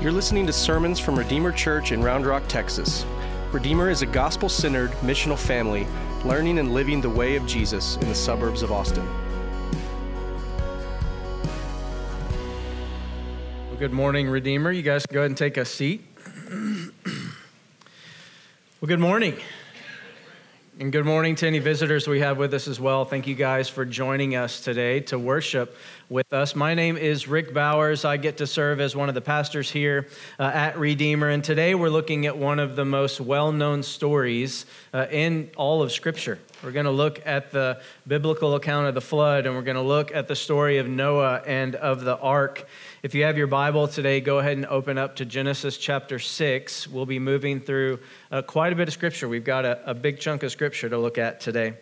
You're listening to sermons from Redeemer Church in Round Rock, Texas. Redeemer is a gospel-centered, missional family learning and living the way of Jesus in the suburbs of Austin. Well, good morning, Redeemer. You guys can go ahead and take a seat. Well, good morning. And good morning to any visitors we have with us as well. Thank you guys for joining us today to worship with us. My name is Rick Bowers. I get to serve as one of the pastors here at Redeemer. And today we're looking at one of the most well-known stories in all of Scripture. We're going to look at the biblical account of the flood, and we're going to look at the story of Noah and of the ark. If you have your Bible today, go ahead and open up to Genesis chapter 6. We'll be moving through quite a bit of Scripture. We've got a big chunk of Scripture to look at today.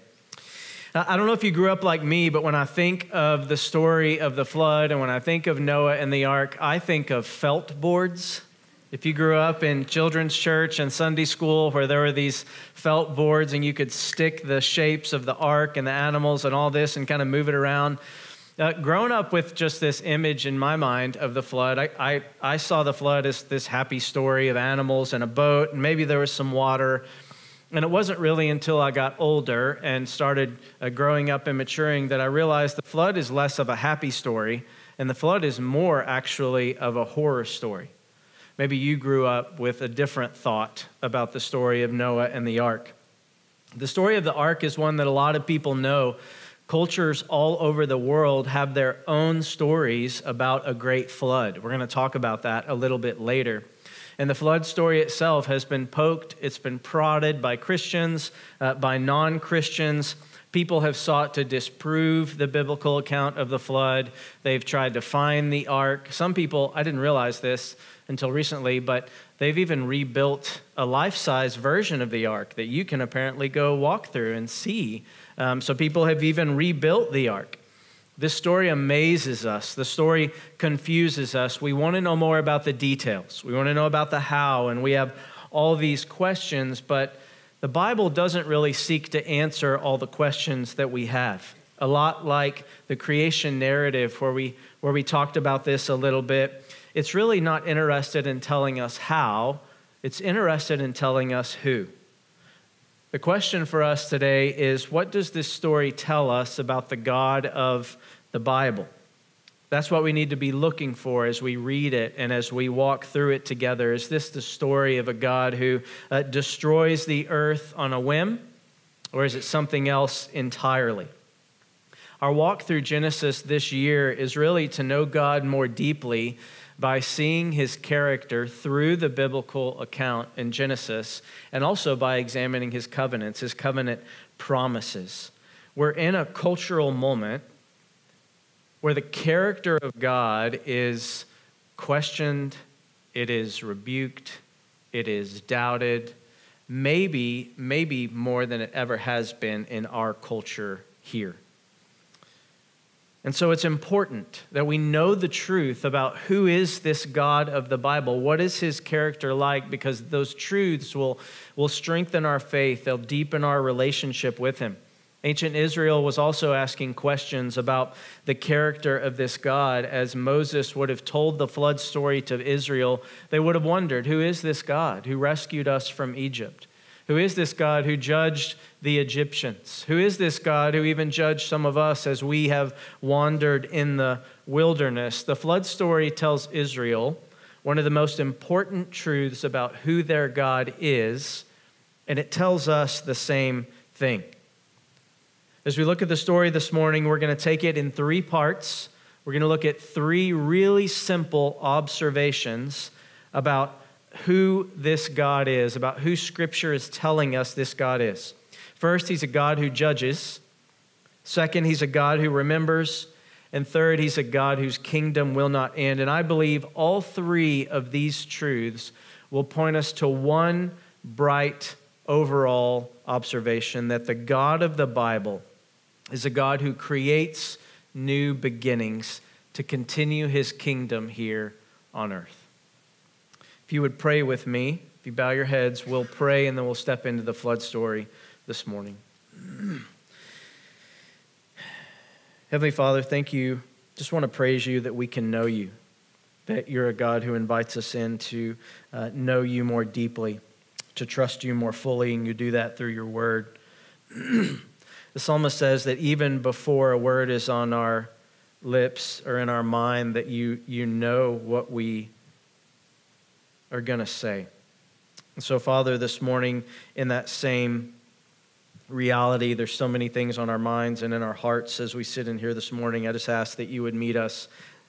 I don't know if you grew up like me, but when I think of the story of the flood and when I think of Noah and the ark, I think of felt boards. If you grew up in children's church and Sunday school where there were these felt boards and you could stick the shapes of the ark and the animals and all this and kind of move it around, growing up with just this image in my mind of the flood, I saw the flood as this happy story of animals and a boat, and maybe there was some water. And it wasn't really until I got older and started growing up and maturing that I realized the flood is less of a happy story, and the flood is more actually of a horror story. Maybe you grew up with a different thought about the story of Noah and the ark. The story of the ark is one that a lot of people know. Cultures all over the world have their own stories about a great flood. We're going to talk about that a little bit later. And the flood story itself has been poked, it's been prodded by Christians, by non-Christians. People have sought to disprove the biblical account of the flood. They've tried to find the ark. Some people, I didn't realize this until recently, but they've even rebuilt a life-size version of the ark that you can apparently go walk through and see. So people have even rebuilt the ark. This story amazes us. The story confuses us. We want to know more about the details. We want to know about the how, and we have all these questions, but the Bible doesn't really seek to answer all the questions that we have. A lot like the creation narrative where we talked about this a little bit. It's really not interested in telling us how. It's interested in telling us who. The question for us today is, what does this story tell us about the God of the Bible? That's what we need to be looking for as we read it and as we walk through it together. Is this the story of a God who destroys the earth on a whim, or is it something else entirely? Our walk through Genesis this year is really to know God more deeply by seeing his character through the biblical account in Genesis, and also by examining his covenants, his covenant promises. We're in a cultural moment where the character of God is questioned, it is rebuked, it is doubted, maybe more than it ever has been in our culture here. And so it's important that we know the truth about who is this God of the Bible. What is his character like? Because those truths will strengthen our faith. They'll deepen our relationship with him. Ancient Israel was also asking questions about the character of this God. As Moses would have told the flood story to Israel, they would have wondered, who is this God who rescued us from Egypt? Who is this God who judged the Egyptians? Who is this God who even judged some of us as we have wandered in the wilderness? The flood story tells Israel one of the most important truths about who their God is, and it tells us the same thing. As we look at the story this morning, we're going to take it in three parts. We're going to look at three really simple observations about who this God is, about who Scripture is telling us this God is. First, he's a God who judges. Second, he's a God who remembers. And third, he's a God whose kingdom will not end. And I believe all three of these truths will point us to one bright overall observation, that the God of the Bible is a God who creates new beginnings to continue his kingdom here on earth. If you would pray with me, if you bow your heads, we'll pray and then we'll step into the flood story this morning. Heavenly Father, thank you. Just want to praise you that we can know you, that you're a God who invites us in to know you more deeply, to trust you more fully, and you do that through your word. The psalmist says that even before a word is on our lips or in our mind, that you know what we are going to say. And so, Father, this morning, in that same reality, there's so many things on our minds and in our hearts as we sit in here this morning. I just ask that you would meet us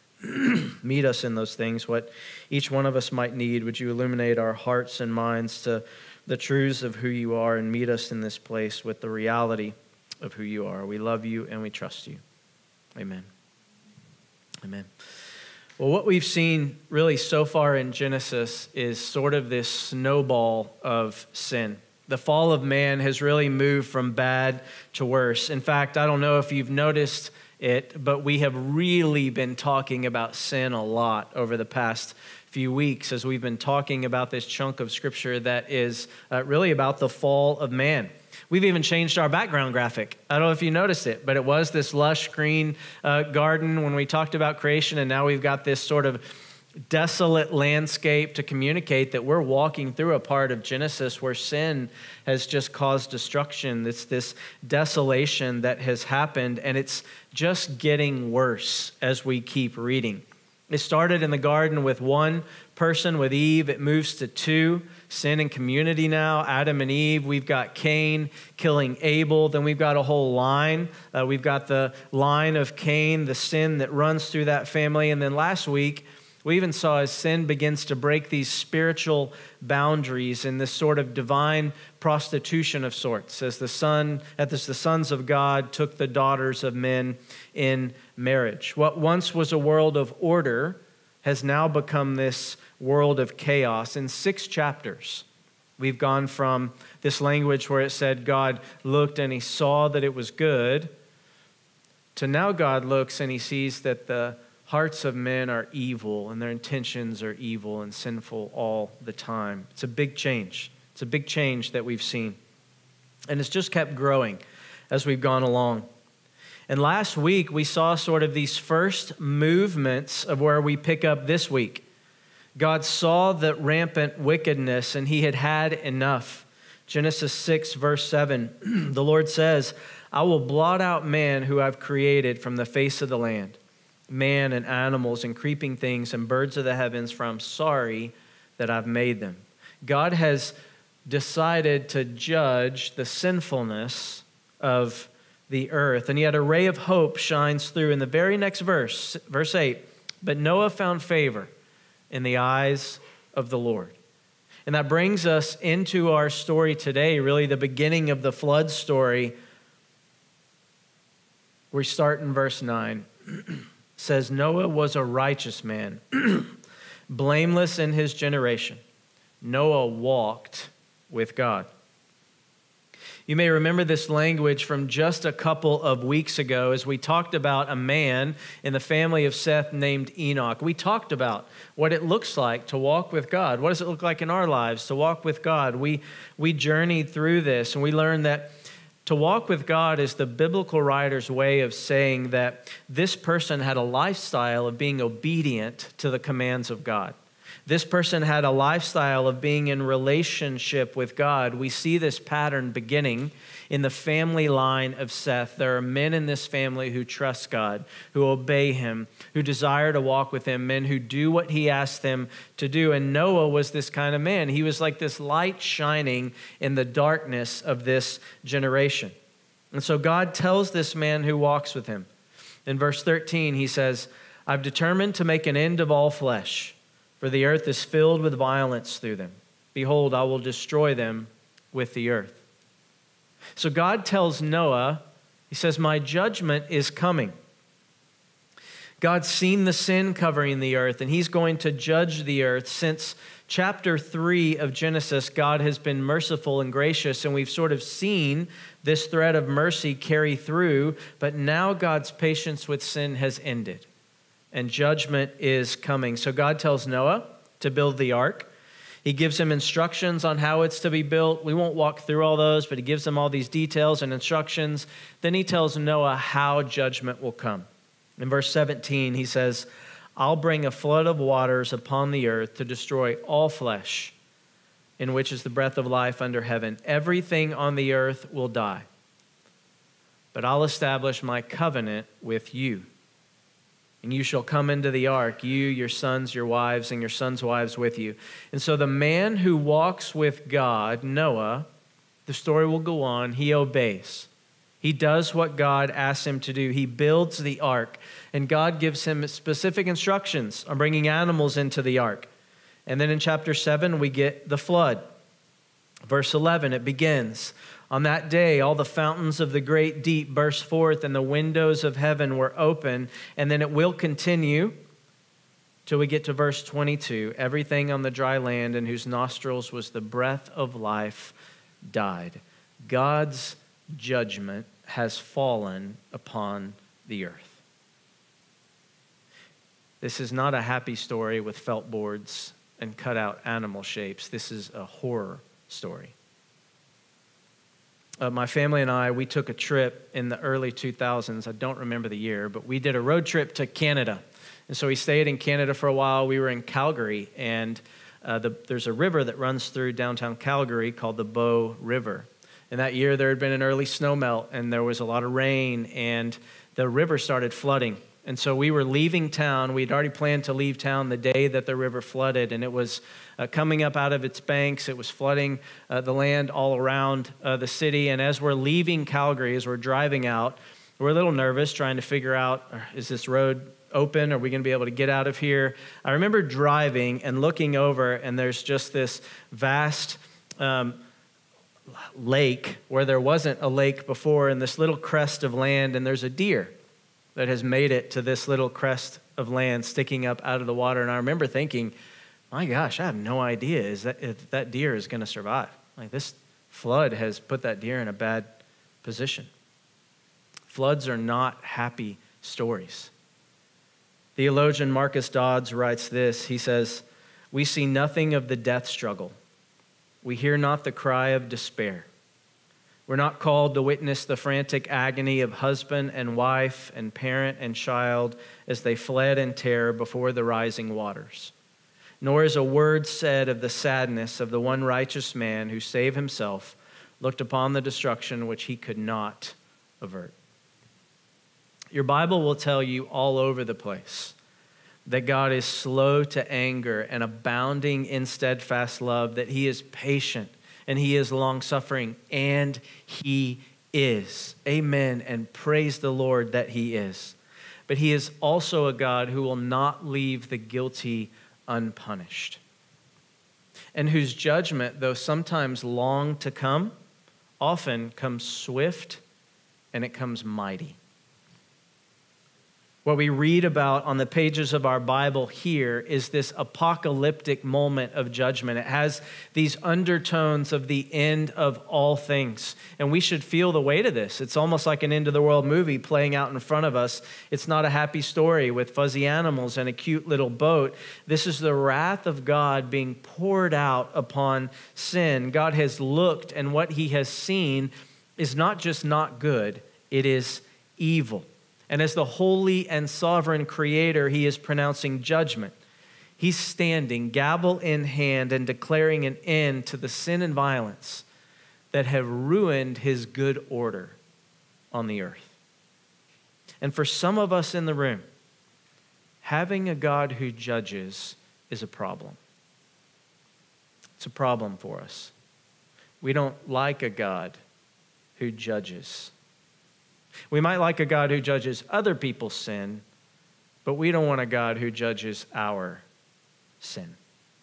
in those things, what each one of us might need. Would you illuminate our hearts and minds to the truths of who you are, and meet us in this place with the reality of who you are. We love you and we trust you. Amen. Amen. Well, what we've seen really so far in Genesis is sort of this snowball of sin. The fall of man has really moved from bad to worse. In fact, I don't know if you've noticed it, but we have really been talking about sin a lot over the past few weeks as we've been talking about this chunk of scripture that is really about the fall of man. We've even changed our background graphic. I don't know if you noticed it, but it was this lush green garden when we talked about creation, and now we've got this sort of desolate landscape to communicate that we're walking through a part of Genesis where sin has just caused destruction. It's this desolation that has happened, and it's just getting worse as we keep reading. It started in the garden with one person, with Eve. It moves to two. Sin and community now, Adam and Eve. We've got Cain killing Abel. Then we've got a whole line. We've got the line of Cain, the sin that runs through that family. And then last week, we even saw as sin begins to break these spiritual boundaries in this sort of divine prostitution of sorts, as the sons of God took the daughters of men in marriage. What once was a world of order has now become this world of chaos. In 6 chapters, we've gone from this language where it said God looked and he saw that it was good, to now God looks and he sees that the hearts of men are evil and their intentions are evil and sinful all the time. It's a big change. It's a big change that we've seen. And it's just kept growing as we've gone along. And last week, we saw sort of these first movements of where we pick up this week. God saw the rampant wickedness, and he had had enough. Genesis 6, verse 7, the Lord says, I will blot out man who I've created from the face of the land, man and animals and creeping things and birds of the heavens, for I'm sorry that I've made them. God has decided to judge the sinfulness of the earth. And yet a ray of hope shines through in the very next verse, verse 8. But Noah found favor in the eyes of the Lord. And that brings us into our story today, really the beginning of the flood story. We start in verse 9. It says, Noah was a righteous man, blameless in his generation. Noah walked with God. You may remember this language from just a couple of weeks ago as we talked about a man in the family of Seth named Enoch. We talked about what it looks like to walk with God. What does it look like in our lives to walk with God? We journeyed through this, and we learned that to walk with God is the biblical writer's way of saying that this person had a lifestyle of being obedient to the commands of God. This person had a lifestyle of being in relationship with God. We see this pattern beginning in the family line of Seth. There are men in this family who trust God, who obey him, who desire to walk with him, men who do what he asks them to do. And Noah was this kind of man. He was like this light shining in the darkness of this generation. And so God tells this man who walks with him. In verse 13, he says, I've determined to make an end of all flesh, for the earth is filled with violence through them. Behold, I will destroy them with the earth. So God tells Noah, he says, my judgment is coming. God's seen the sin covering the earth, and he's going to judge the earth. Since chapter 3 of Genesis, God has been merciful and gracious, and we've sort of seen this thread of mercy carry through, but now God's patience with sin has ended. And judgment is coming. So God tells Noah to build the ark. He gives him instructions on how it's to be built. We won't walk through all those, but he gives him all these details and instructions. Then he tells Noah how judgment will come. In verse 17, he says, I'll bring a flood of waters upon the earth to destroy all flesh, in which is the breath of life under heaven. Everything on the earth will die. But I'll establish my covenant with you. And you shall come into the ark, you, your sons, your wives, and your sons' wives with you. And so the man who walks with God, Noah, the story will go on, he obeys. He does what God asks him to do. He builds the ark, and God gives him specific instructions on bringing animals into the ark. And then in chapter 7, we get the flood. Verse 11, it begins, "On that day, all the fountains of the great deep burst forth, and the windows of heaven were open." And then it will continue till we get to verse 22. "Everything on the dry land in whose nostrils was the breath of life died." God's judgment has fallen upon the earth. This is not a happy story with felt boards and cut out animal shapes. This is a horror story. My family and I, we took a trip in the early 2000s. I don't remember the year, but we did a road trip to Canada. And so we stayed in Canada for a while. We were in Calgary, and there's a river that runs through downtown Calgary called the Bow River. And that year there had been an early snowmelt, and there was a lot of rain, and the river started flooding. And so we were leaving town. We'd already planned to leave town the day that the river flooded, and it was coming up out of its banks. It was flooding the land all around the city. And as we're leaving Calgary, as we're driving out, we're a little nervous, trying to figure out, is this road open? Are we going to be able to get out of here? I remember driving and looking over, and there's just this vast lake where there wasn't a lake before, and this little crest of land, and there's a deer that has made it to this little crest of land sticking up out of the water. And I remember thinking, my gosh, I have no idea if that deer is going to survive. Like, this flood has put that deer in a bad position. Floods are not happy stories. Theologian Marcus Dodds writes this. He says, "We see nothing of the death struggle. We hear not the cry of despair. We're not called to witness the frantic agony of husband and wife and parent and child as they fled in terror before the rising waters. Nor is a word said of the sadness of the one righteous man who, save himself, looked upon the destruction which he could not avert." Your Bible will tell you all over the place that God is slow to anger and abounding in steadfast love, that he is patient and he is long-suffering, and he is. Amen, and praise the Lord that he is. But he is also a God who will not leave the guilty unpunished, and whose judgment, though sometimes long to come, often comes swift and it comes mighty. What we read about on the pages of our Bible here is this apocalyptic moment of judgment. It has these undertones of the end of all things, and we should feel the weight of this. It's almost like an end-of-the-world movie playing out in front of us. It's not a happy story with fuzzy animals and a cute little boat. This is the wrath of God being poured out upon sin. God has looked, and what he has seen is not just not good, it is evil. And as the holy and sovereign creator, he is pronouncing judgment. He's standing, gavel in hand, and declaring an end to the sin and violence that have ruined his good order on the earth. And for some of us in the room, having a God who judges is a problem. It's a problem for us. We don't like a God who judges. We might like a God who judges other people's sin, but we don't want a God who judges our sin.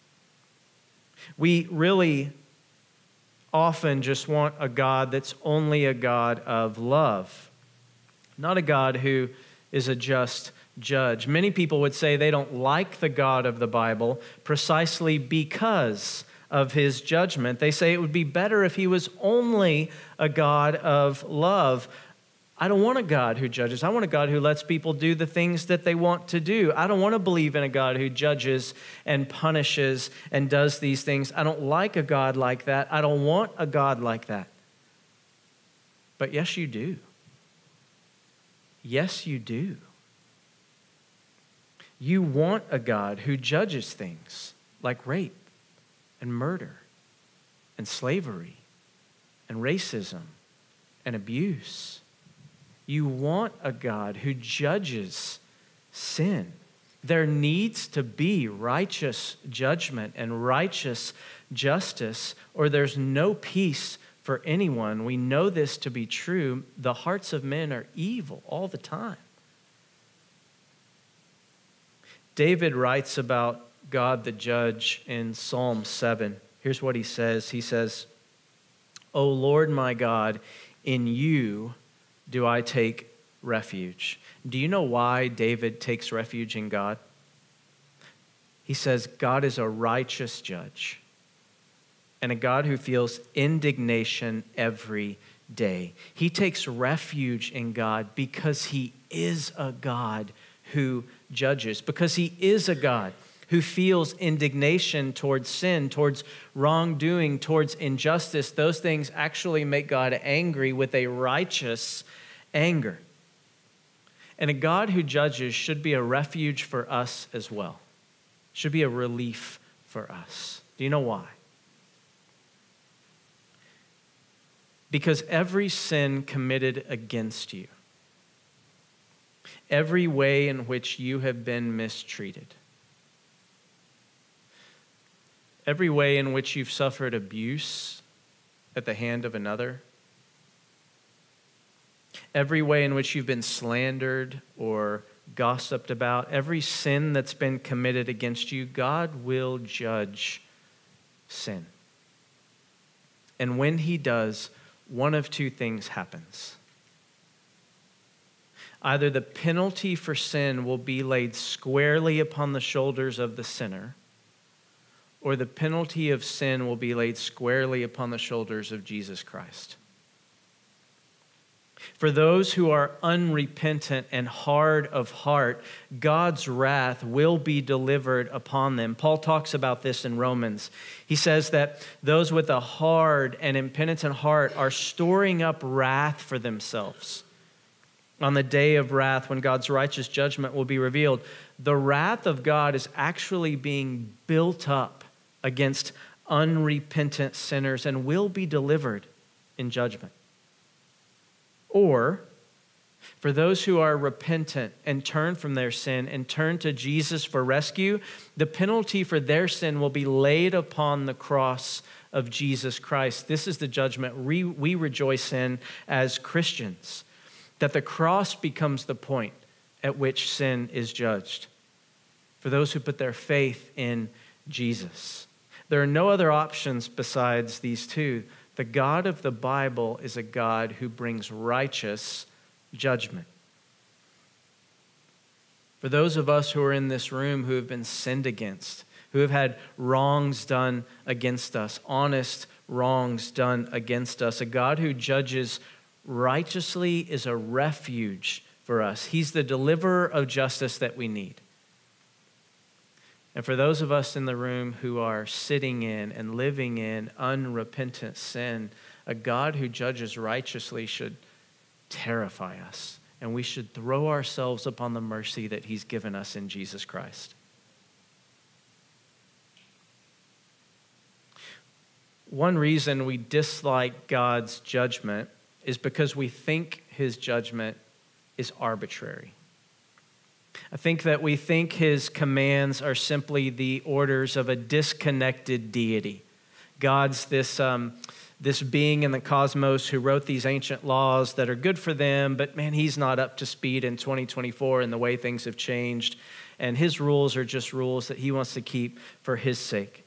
We really often just want a God that's only a God of love, not a God who is a just judge. Many people would say they don't like the God of the Bible precisely because of his judgment. They say it would be better if he was only a God of love. I don't want a God who judges. I want a God who lets people do the things that they want to do. I don't want to believe in a God who judges and punishes and does these things. I don't like a God like that. I don't want a God like that. But yes, you do. Yes, you do. You want a God who judges things like rape and murder and slavery and racism and abuse. You want a God who judges sin. There needs to be righteous judgment and righteous justice, or there's no peace for anyone. We know this to be true. The hearts of men are evil all the time. David writes about God the judge in Psalm 7. Here's what he says. He says, "O Lord my God, in you do I take refuge." Do you know why David takes refuge in God? He says God is a righteous judge and a God who feels indignation every day. He takes refuge in God because he is a God who judges, because he is a God who feels indignation towards sin, towards wrongdoing, towards injustice. Those things actually make God angry with a righteous anger. And a God who judges should be a refuge for us as well. Should be a relief for us. Do you know why? Because every sin committed against you, every way in which you have been mistreated, every way in which you've suffered abuse at the hand of another, every way in which you've been slandered or gossiped about, every sin that's been committed against you, God will judge sin. And when he does, one of two things happens. Either the penalty for sin will be laid squarely upon the shoulders of the sinner, or the penalty of sin will be laid squarely upon the shoulders of Jesus Christ. For those who are unrepentant and hard of heart, God's wrath will be delivered upon them. Paul talks about this in Romans. He says that those with a hard and impenitent heart are storing up wrath for themselves on the day of wrath when God's righteous judgment will be revealed. The wrath of God is actually being built up against unrepentant sinners and will be delivered in judgment. Or, for those who are repentant and turn from their sin and turn to Jesus for rescue, the penalty for their sin will be laid upon the cross of Jesus Christ. This is the judgment we rejoice in as Christians, that the cross becomes the point at which sin is judged for those who put their faith in Jesus. There are no other options besides these two. The God of the Bible is a God who brings righteous judgment. For those of us who are in this room who have been sinned against, who have had wrongs done against us, honest wrongs done against us, a God who judges righteously is a refuge for us. He's the deliverer of justice that we need. And for those of us in the room who are sitting in and living in unrepentant sin, a God who judges righteously should terrify us, and we should throw ourselves upon the mercy that he's given us in Jesus Christ. One reason we dislike God's judgment is because we think his judgment is arbitrary. I think that we think his commands are simply the orders of a disconnected deity. God's this being in the cosmos who wrote these ancient laws that are good for them, but man, he's not up to speed in 2024 and the way things have changed. And his rules are just rules that he wants to keep for his sake.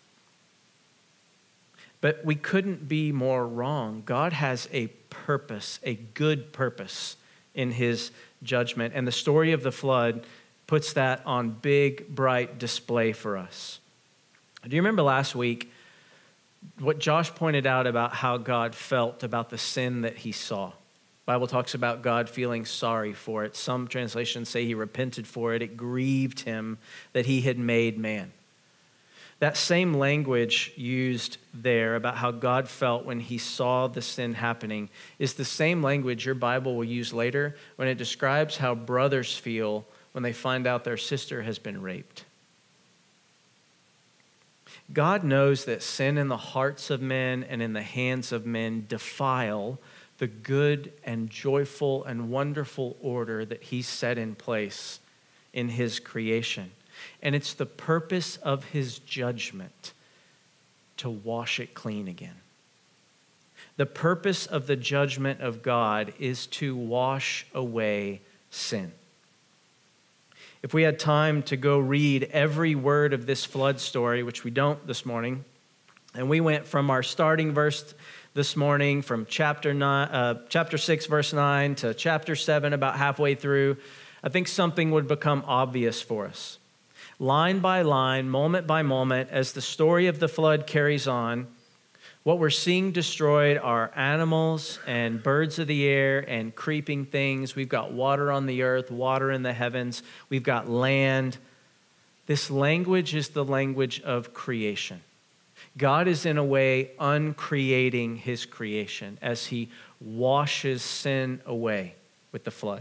But we couldn't be more wrong. God has a purpose, a good purpose in his judgment. And the story of the flood puts that on big, bright display for us. Do you remember last week what Josh pointed out about how God felt about the sin that he saw? The Bible talks about God feeling sorry for it. Some translations say he repented for it. It grieved him that he had made man. That same language used there about how God felt when he saw the sin happening is the same language your Bible will use later when it describes how brothers feel when they find out their sister has been raped. God knows that sin in the hearts of men and in the hands of men defile the good and joyful and wonderful order that he set in place in his creation. And it's the purpose of his judgment to wash it clean again. The purpose of the judgment of God is to wash away sin. If we had time to go read every word of this flood story, which we don't this morning, and we went from our starting verse this morning from chapter 6, verse 9 to chapter 7, about halfway through, I think something would become obvious for us. Line by line, moment by moment, as the story of the flood carries on, what we're seeing destroyed are animals and birds of the air and creeping things. We've got water on the earth, water in the heavens. We've got land. This language is the language of creation. God is in a way uncreating his creation as he washes sin away with the flood.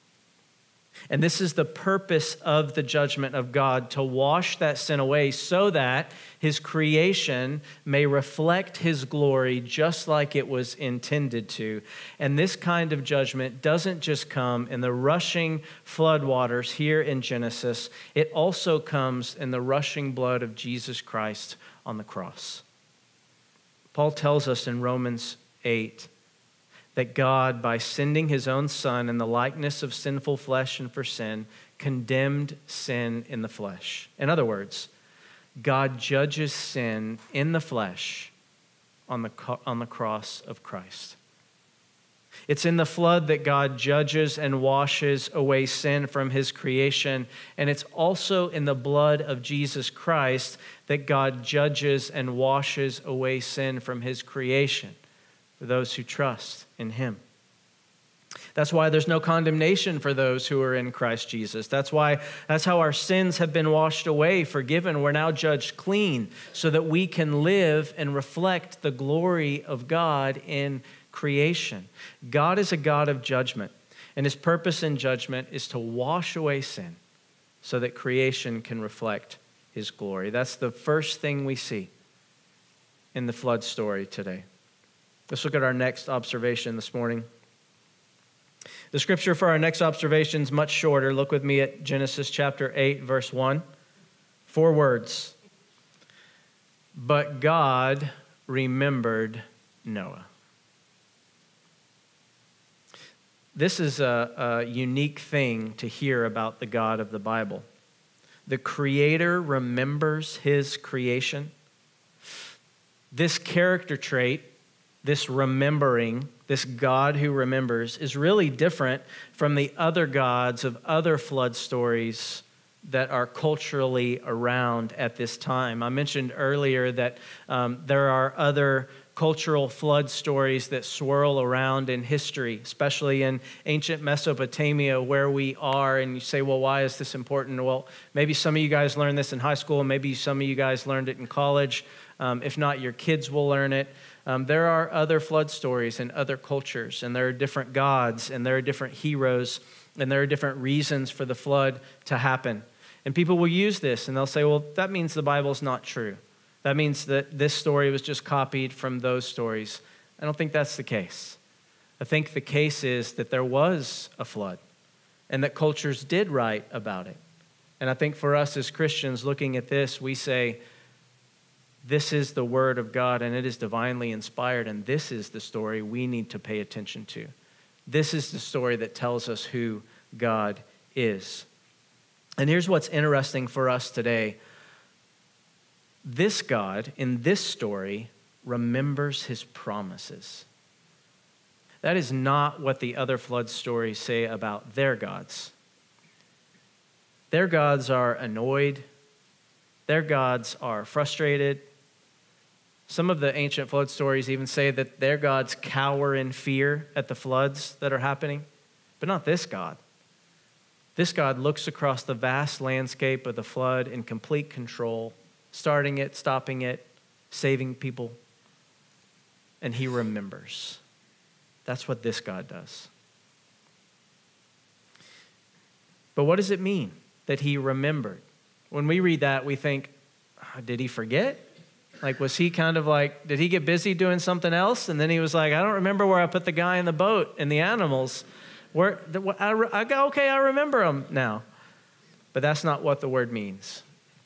And this is the purpose of the judgment of God, to wash that sin away so that his creation may reflect his glory just like it was intended to. And this kind of judgment doesn't just come in the rushing floodwaters here in Genesis. It also comes in the rushing blood of Jesus Christ on the cross. Paul tells us in Romans 8 that God, by sending his own Son in the likeness of sinful flesh and for sin, condemned sin in the flesh. In other words, God judges sin in the flesh on the cross of Christ. It's in the flood that God judges and washes away sin from his creation, and it's also in the blood of Jesus Christ that God judges and washes away sin from his creation for those who trust in him. That's why there's no condemnation for those who are in Christ Jesus. That's how our sins have been washed away, forgiven. We're now judged clean so that we can live and reflect the glory of God in creation. God is a God of judgment, and his purpose in judgment is to wash away sin so that creation can reflect his glory. That's the first thing we see in the flood story today. Let's look at our next observation this morning. The scripture for our next observation is much shorter. Look with me at Genesis chapter 8, verse 1. 4 words. But God remembered Noah. This is a unique thing to hear about the God of the Bible. The Creator remembers his creation. This character trait, this remembering, this God who remembers, is really different from the other gods of other flood stories that are culturally around at this time. I mentioned earlier that there are other cultural flood stories that swirl around in history, especially in ancient Mesopotamia where we are. And you say, well, why is this important? Well, maybe some of you guys learned this in high school, and maybe some of you guys learned it in college. If not, your kids will learn it. There are other flood stories in other cultures, and there are different gods, and there are different heroes, and there are different reasons for the flood to happen. And people will use this, and they'll say, well, that means the Bible's not true. That means that this story was just copied from those stories. I don't think that's the case. I think the case is that there was a flood, and that cultures did write about it. And I think for us as Christians looking at this, we say, this is the word of God, and it is divinely inspired, and this is the story we need to pay attention to. This is the story that tells us who God is. And here's what's interesting for us today. This God, in this story, remembers his promises. That is not what the other flood stories say about their gods. Their gods are annoyed. Their gods are frustrated. Some of the ancient flood stories even say that their gods cower in fear at the floods that are happening, but not this God. This God looks across the vast landscape of the flood in complete control, starting it, stopping it, saving people, and he remembers. That's what this God does. But what does it mean that he remembered? When we read that, we think, did he forget? Like, was he kind of like, did he get busy doing something else? And then he was like, I don't remember where I put the guy in the boat and the animals. I remember them now. But that's not what the word means.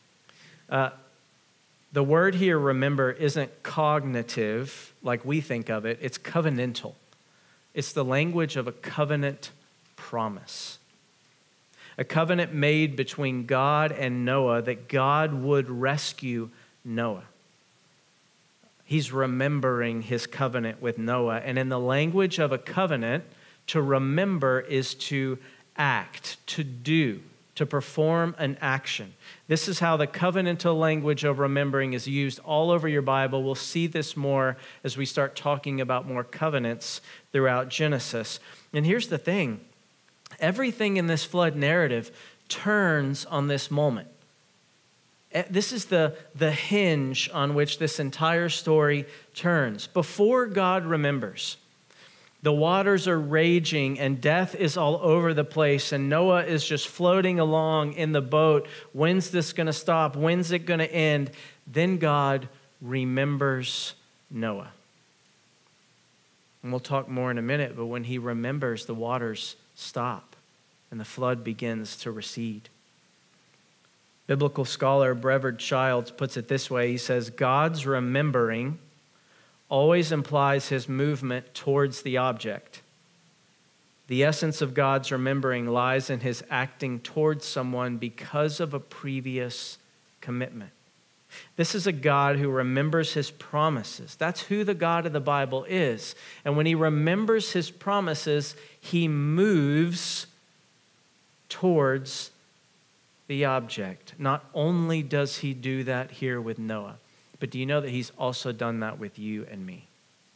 The word here, remember, isn't cognitive like we think of it. It's covenantal. It's the language of a covenant promise. A covenant made between God and Noah that God would rescue Noah. He's remembering his covenant with Noah. And in the language of a covenant, to remember is to act, to do, to perform an action. This is how the covenantal language of remembering is used all over your Bible. We'll see this more as we start talking about more covenants throughout Genesis. And here's the thing. Everything in this flood narrative turns on this moment. This is the hinge on which this entire story turns. Before God remembers, the waters are raging and death is all over the place and Noah is just floating along in the boat. When's this going to stop? When's it going to end? Then God remembers Noah. And we'll talk more in a minute, but when he remembers, the waters stop and the flood begins to recede. Biblical scholar Brevard Childs puts it this way. He says, God's remembering always implies his movement towards the object. The essence of God's remembering lies in his acting towards someone because of a previous commitment. This is a God who remembers his promises. That's who the God of the Bible is. And when he remembers his promises, he moves towards the object. Not only does he do that here with Noah, but do you know that he's also done that with you and me?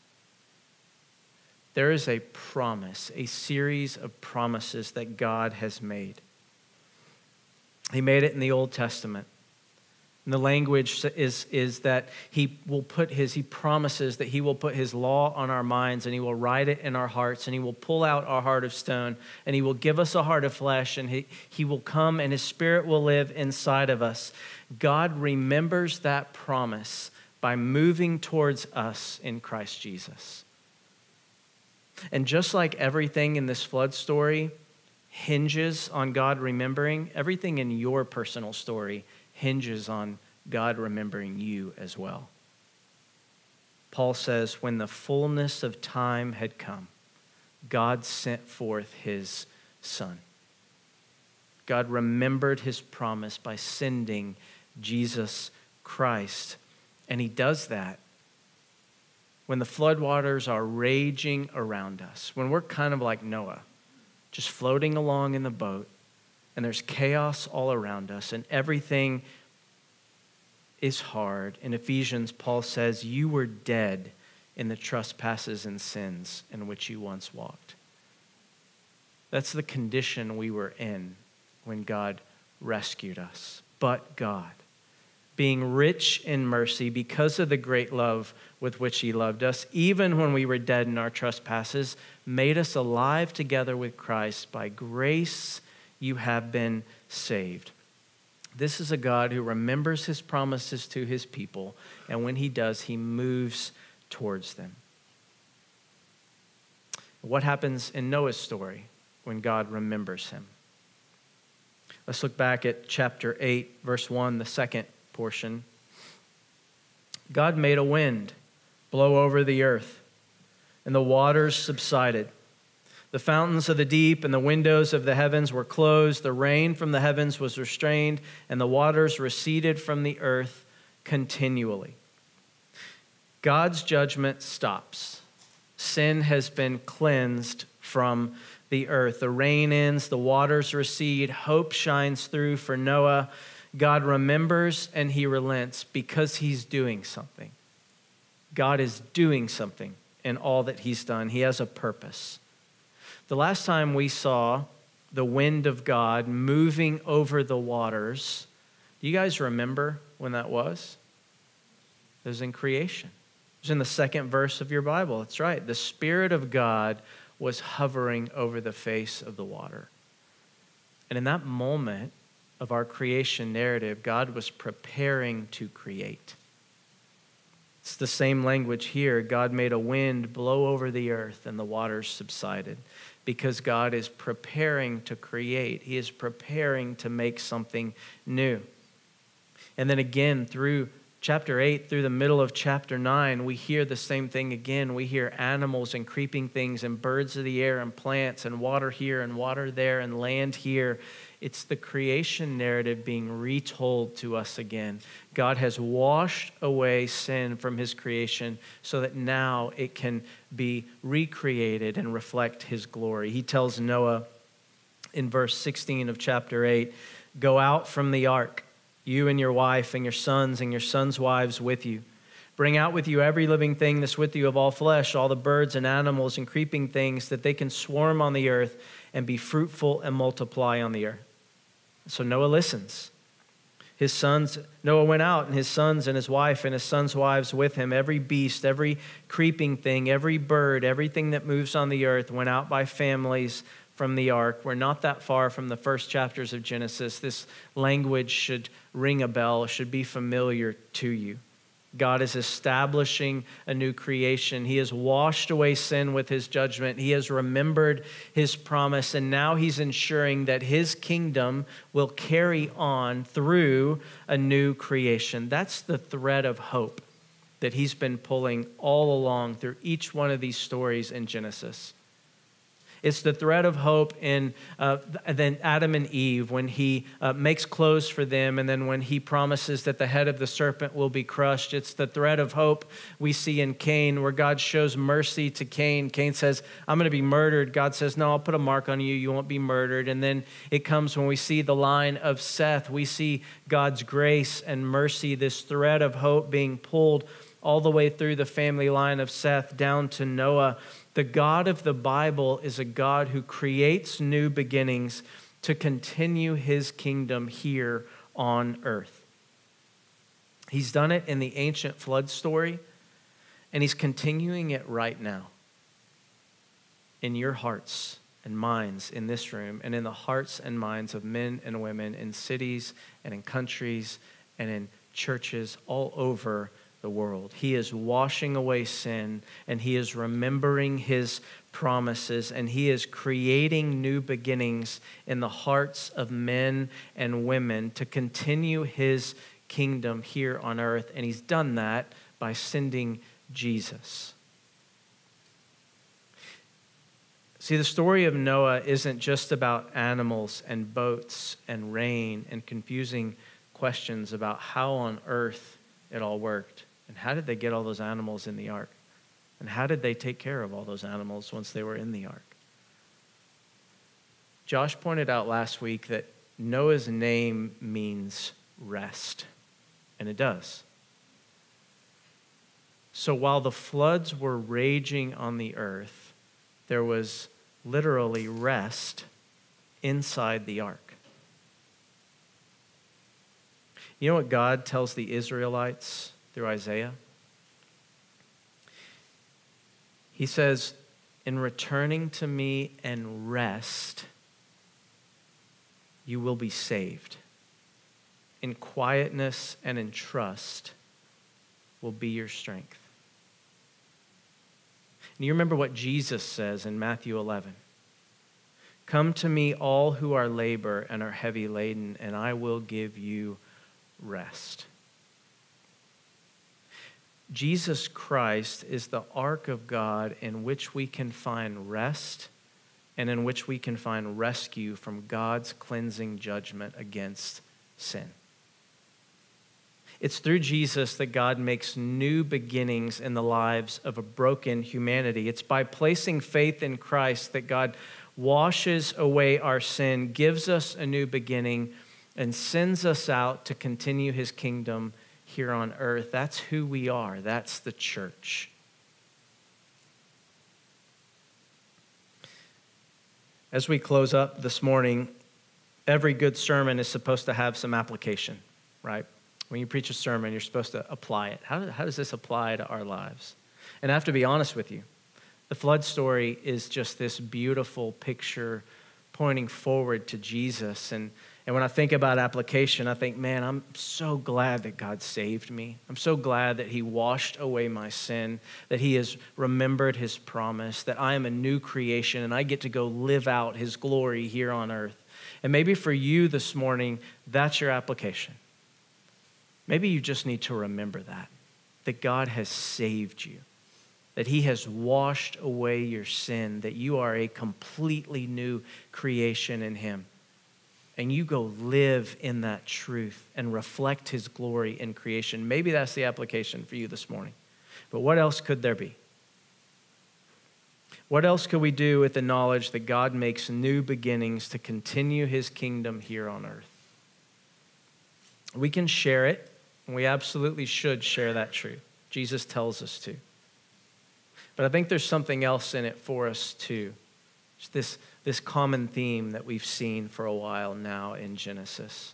There is a promise, a series of promises that God has made. He made it in the Old Testament. And the language is that he promises that he will put his law on our minds and he will write it in our hearts and he will pull out our heart of stone and he will give us a heart of flesh and he will come and his spirit will live inside of us. God remembers that promise by moving towards us in Christ Jesus. And just like everything in this flood story hinges on God remembering, everything in your personal story hinges on God remembering you as well. Paul says, when the fullness of time had come, God sent forth his Son. God remembered his promise by sending Jesus Christ. And he does that when the floodwaters are raging around us, when we're kind of like Noah, just floating along in the boat, and there's chaos all around us, and everything is hard. In Ephesians, Paul says, you were dead in the trespasses and sins in which you once walked. That's the condition we were in when God rescued us. But God, being rich in mercy because of the great love with which he loved us, even when we were dead in our trespasses, made us alive together with Christ. By grace you have been saved. This is a God who remembers his promises to his people, and when he does, he moves towards them. What happens in Noah's story when God remembers him? Let's look back at chapter 8, verse 1, the second portion. God made a wind blow over the earth, and the waters subsided. The fountains of the deep and the windows of the heavens were closed. The rain from the heavens was restrained, and the waters receded from the earth continually. God's judgment stops. Sin has been cleansed from the earth. The rain ends, the waters recede, hope shines through for Noah. God remembers and he relents because he's doing something. God is doing something in all that he's done. He has a purpose. The last time we saw the wind of God moving over the waters, do you guys remember when that was? It was in creation. It was in the second verse of your Bible. That's right. The Spirit of God was hovering over the face of the water. And in that moment of our creation narrative, God was preparing to create. It's the same language here. God made a wind blow over the earth and the waters subsided because God is preparing to create. He is preparing to make something new. And then again, through chapter 8 through the middle of chapter 9, we hear the same thing again. We hear animals and creeping things and birds of the air and plants and water here and water there and land here. It's the creation narrative being retold to us again. God has washed away sin from his creation so that now it can be recreated and reflect his glory. He tells Noah in verse 16 of chapter 8, "Go out from the ark, you and your wife and your sons' wives with you. Bring out with you every living thing that's with you of all flesh, all the birds and animals and creeping things, that they can swarm on the earth and be fruitful and multiply on the earth." So Noah listens. Noah went out, and his sons and his wife and his sons' wives with him. Every beast, every creeping thing, every bird, everything that moves on the earth went out by families from the ark. We're not that far from the first chapters of Genesis. This language should ring a bell, should be familiar to you. God is establishing a new creation. He has washed away sin with his judgment. He has remembered his promise, and now he's ensuring that his kingdom will carry on through a new creation. That's the thread of hope that he's been pulling all along through each one of these stories in Genesis. It's the thread of hope in then Adam and Eve when he makes clothes for them, and then when he promises that the head of the serpent will be crushed. It's the thread of hope we see in Cain where God shows mercy to Cain. Cain says, "I'm going to be murdered." God says, "No, I'll put a mark on you. You won't be murdered." And then it comes when we see the line of Seth. We see God's grace and mercy, this thread of hope being pulled all the way through the family line of Seth down to Noah. The God of the Bible is a God who creates new beginnings to continue his kingdom here on earth. He's done it in the ancient flood story, and he's continuing it right now in your hearts and minds in this room, and in the hearts and minds of men and women in cities and in countries and in churches all over the world. He is washing away sin, and he is remembering his promises, and he is creating new beginnings in the hearts of men and women to continue his kingdom here on earth. And he's done that by sending Jesus. See, the story of Noah isn't just about animals and boats and rain and confusing questions about how on earth it all worked. And how did they get all those animals in the ark? And how did they take care of all those animals once they were in the ark? Josh pointed out last week that Noah's name means rest, and it does. So while the floods were raging on the earth, there was literally rest inside the ark. You know what God tells the Israelites through Isaiah? He says, "In returning to me and rest, you will be saved. In quietness and in trust will be your strength." And you remember what Jesus says in Matthew 11. "Come to me, all who are labor and are heavy laden, and I will give you rest." Jesus Christ is the ark of God in which we can find rest and in which we can find rescue from God's cleansing judgment against sin. It's through Jesus that God makes new beginnings in the lives of a broken humanity. It's by placing faith in Christ that God washes away our sin, gives us a new beginning, and sends us out to continue his kingdom here on earth. That's who we are. That's the church. As we close up this morning, every good sermon is supposed to have some application, right? When you preach a sermon, you're supposed to apply it. How does this apply to our lives? And I have to be honest with you. The flood story is just this beautiful picture pointing forward to Jesus. And when I think about application, I think, man, I'm so glad that God saved me. I'm so glad that he washed away my sin, that he has remembered his promise, that I am a new creation and I get to go live out his glory here on earth. And maybe for you this morning, that's your application. Maybe you just need to remember that God has saved you, that he has washed away your sin, that you are a completely new creation in him. And you go live in that truth and reflect his glory in creation. Maybe that's the application for you this morning. But what else could there be? What else could we do with the knowledge that God makes new beginnings to continue his kingdom here on earth? We can share it, and we absolutely should share that truth. Jesus tells us to. But I think there's something else in it for us too. It's this common theme that we've seen for a while now in Genesis.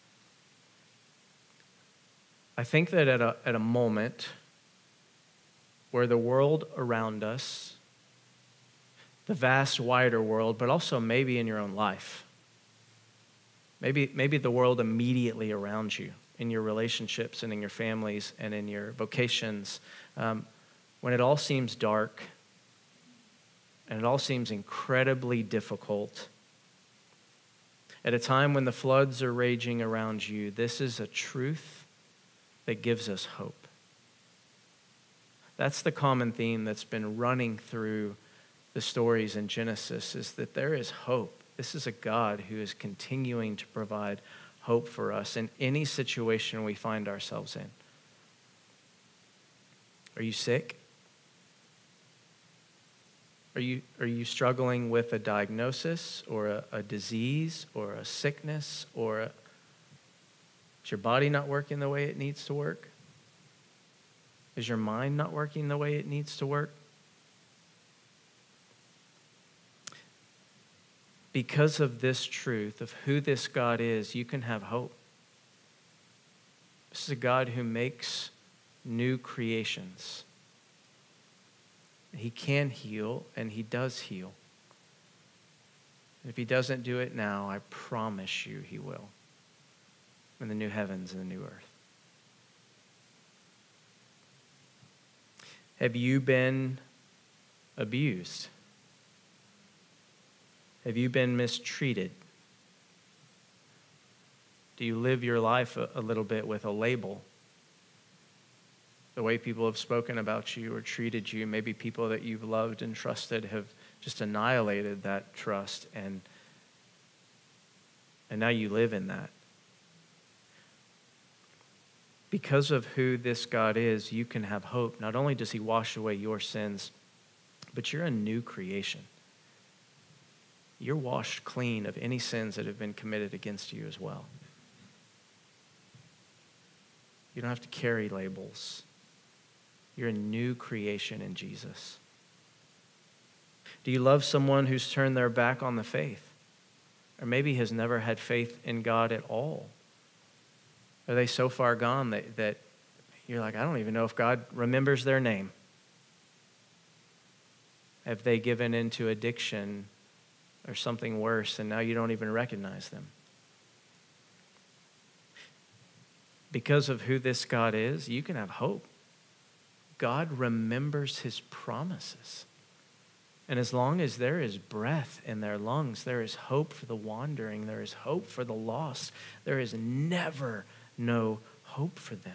I think that at a moment where the world around us, the vast wider world, but also maybe in your own life, maybe the world immediately around you, in your relationships and in your families and in your vocations, when it all seems dark, and it all seems incredibly difficult. At a time when the floods are raging around you, this is a truth that gives us hope. That's the common theme that's been running through the stories in Genesis, is that there is hope. This is a God who is continuing to provide hope for us in any situation we find ourselves in. Are you sick? Are you struggling with a diagnosis or a disease or a sickness, or is your body not working the way it needs to work? Is your mind not working the way it needs to work? Because of this truth of who this God is, you can have hope. This is a God who makes new creations. He can heal, and he does heal. And if he doesn't do it now, I promise you he will, in the new heavens and the new earth. Have you been abused? Have you been mistreated? Do you live your life a little bit with a label? The way people have spoken about you or treated you, maybe people that you've loved and trusted have just annihilated that trust, and now you live in that. Because of who this God is, you can have hope. Not only does he wash away your sins, but you're a new creation. You're washed clean of any sins that have been committed against you as well. You don't have to carry labels. You're a new creation in Jesus. Do you love someone who's turned their back on the faith? Or maybe has never had faith in God at all? Are they so far gone that you're like, I don't even know if God remembers their name? Have they given into addiction or something worse, and now you don't even recognize them? Because of who this God is, you can have hope. God remembers his promises. And as long as there is breath in their lungs, there is hope for the wandering, there is hope for the lost. There is never no hope for them.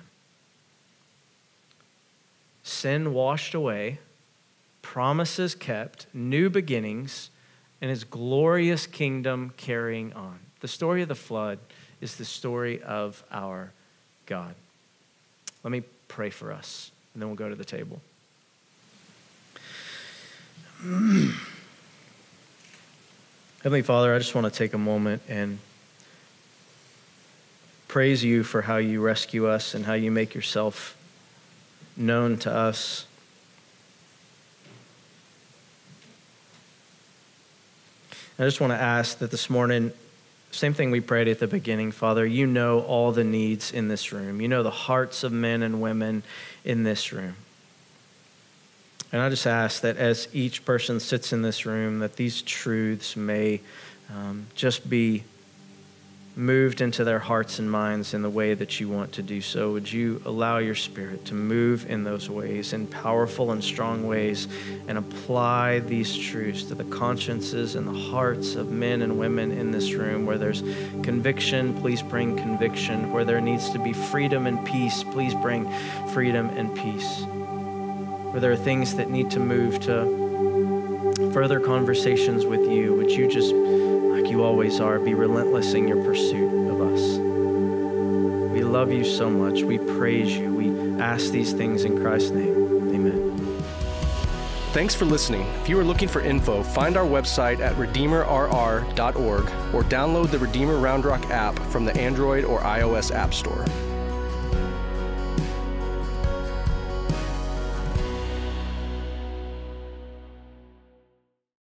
Sin washed away, promises kept, new beginnings, and his glorious kingdom carrying on. The story of the flood is the story of our God. Let me pray for us, and then we'll go to the table. Heavenly Father, I just want to take a moment and praise you for how you rescue us and how you make yourself known to us. I just want to ask that this morning, same thing we prayed at the beginning, Father, you know all the needs in this room. You know the hearts of men and women in this room. And I just ask that as each person sits in this room, that these truths may just be moved into their hearts and minds in the way that you want to do so. Would you allow your Spirit to move in those ways, in powerful and strong ways, and apply these truths to the consciences and the hearts of men and women in this room. Where there's conviction, please bring conviction. Where there needs to be freedom and peace, please bring freedom and peace. Where there are things that need to move to further conversations with you, would you just, like you always are, be relentless in your pursuit of us. We love you so much. We praise you. We ask these things in Christ's name. Amen. Thanks for listening. If you are looking for info, find our website at redeemerrr.org or download the Redeemer Round Rock app from the Android or iOS App Store.